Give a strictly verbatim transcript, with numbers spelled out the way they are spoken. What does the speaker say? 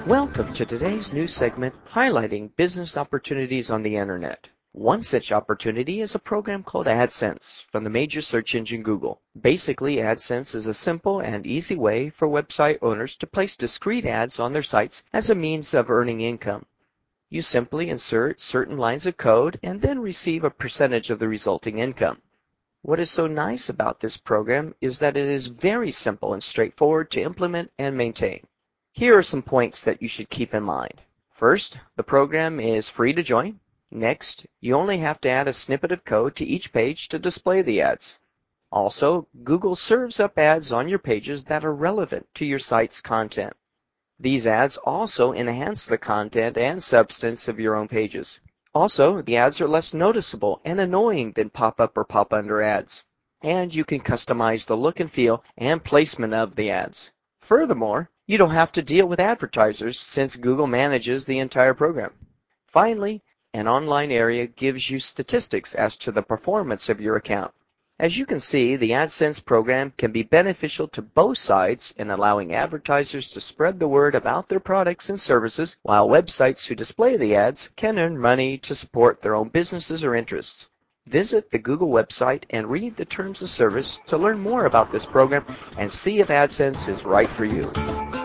Welcome to today's new segment highlighting business opportunities on the internet. One such opportunity is a program called AdSense from the major search engine Google. Basically, AdSense is a simple and easy way for website owners to place discrete ads on their sites as a means of earning income. You simply insert certain lines of code and then receive a percentage of the resulting income. What is so nice about this program is that it is very simple and straightforward to implement and maintain. Here are some points that you should keep in mind. First, the program is free to join. Next, you only have to add a snippet of code to each page to display the ads. Also, Google serves up ads on your pages that are relevant to your site's content. These ads also enhance the content and substance of your own pages. Also, the ads are less noticeable and annoying than pop-up or pop-under ads. And you can customize the look and feel and placement of the ads. Furthermore, you don't have to deal with advertisers since Google manages the entire program. Finally, an online area gives you statistics as to the performance of your account. As you can see, the AdSense program can be beneficial to both sides in allowing advertisers to spread the word about their products and services, while websites who display the ads can earn money to support their own businesses or interests. Visit the Google website and read the terms of service to learn more about this program and see if AdSense is right for you.